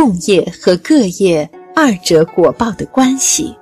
共业和各业二者果报的关系。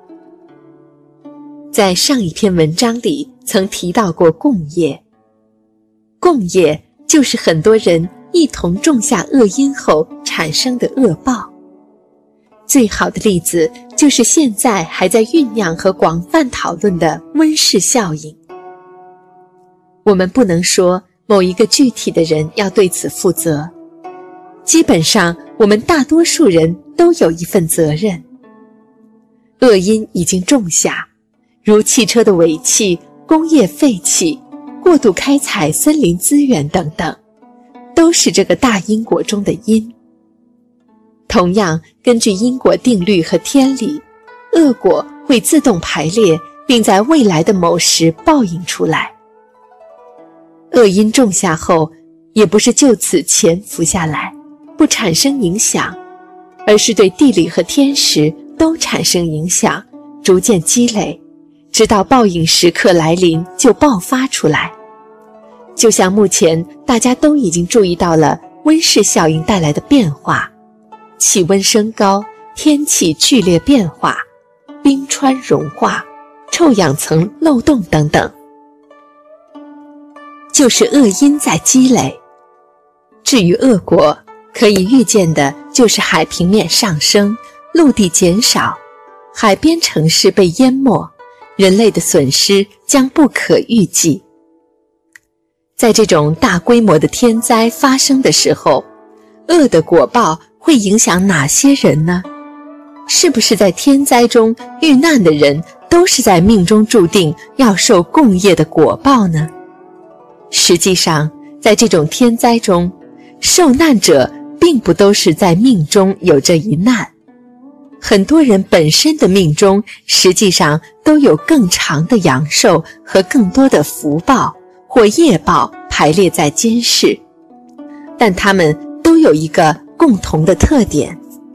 在上一篇文章里曾提到过共业，共业就是很多人一同种下恶因后产生的恶报。最好的例子就是现在还在酝酿和广泛讨论的温室效应。我们不能说某一个具体的人要对此负责，基本上我们大多数人都有一份责任。恶因已经种下，如汽车的尾气、工业废气、过度开采森林资源等等，都是这个大因果中的因。同样，根据因果定律和天理，恶果会自动排列，并在未来的某时报应出来。恶因种下后，也不是就此潜伏下来，不产生影响，而是对地理和天时都产生影响，逐渐积累，直到报应时刻来临就爆发出来。就像目前大家都已经注意到了温室效应带来的变化，气温升高，天气剧烈变化，冰川融化，臭氧层漏洞等等，就是恶因在积累。至于恶果，可以预见的就是海平面上升，陆地减少，海边城市被淹没，人类的损失将不可预计。在这种大规模的天灾发生的时候，恶的果报会影响哪些人呢？是不是在天灾中遇难的人都是在命中注定要受共业的果报呢？实际上，在这种天灾中，受难者并不都是在命中有这一难，很多人本身的命中实际上都有更长的阳寿和更多的福报或业报排列在今世，但他们都有一个共同的特点，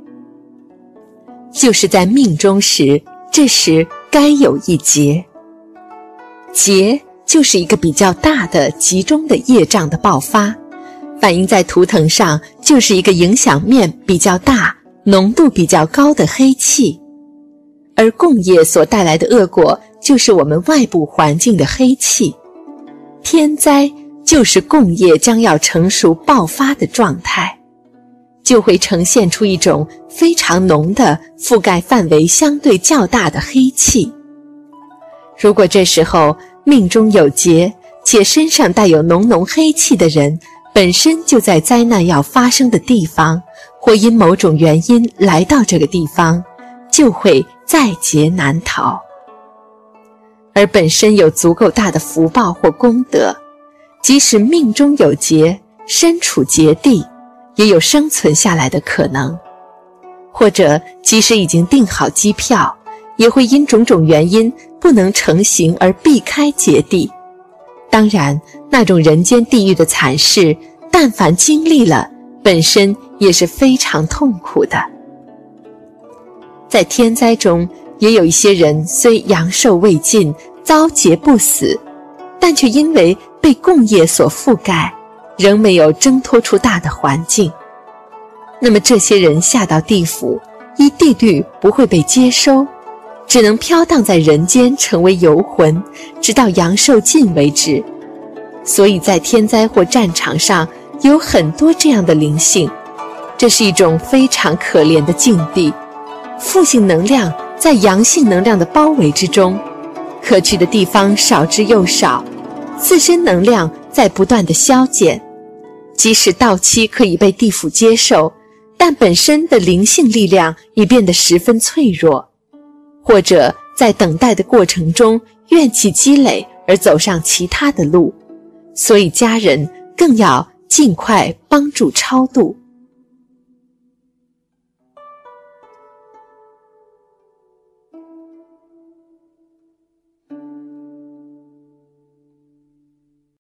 就是在命中时，这时该有一劫。劫就是一个比较大的集中的业障的爆发，反映在图腾上就是一个影响面比较大、浓度比较高的黑气，而共业所带来的恶果就是我们外部环境的黑气。天灾就是共业将要成熟爆发的状态，就会呈现出一种非常浓的覆盖范围相对较大的黑气。如果这时候命中有劫，且身上带有浓浓黑气的人本身就在灾难要发生的地方，或因某种原因来到这个地方，就会在劫难逃。而本身有足够大的福报或功德，即使命中有劫，身处劫地，也有生存下来的可能。或者即使已经订好机票，也会因种种原因不能成行而避开劫地。当然，那种人间地狱的惨事，但凡经历了，本身也是非常痛苦的。在天灾中，也有一些人虽阳寿未尽，遭劫不死，但却因为被共业所覆盖，仍没有挣脱出大的环境。那么这些人下到地府，依地律不会被接收，只能飘荡在人间成为游魂，直到阳寿尽为止。所以在天灾或战场上有很多这样的灵性，这是一种非常可怜的境地。负性能量在阳性能量的包围之中，可去的地方少之又少，自身能量在不断的消减，即使到期可以被地府接受，但本身的灵性力量已变得十分脆弱，或者在等待的过程中怨气积累而走上其他的路，所以家人更要尽快帮助超度。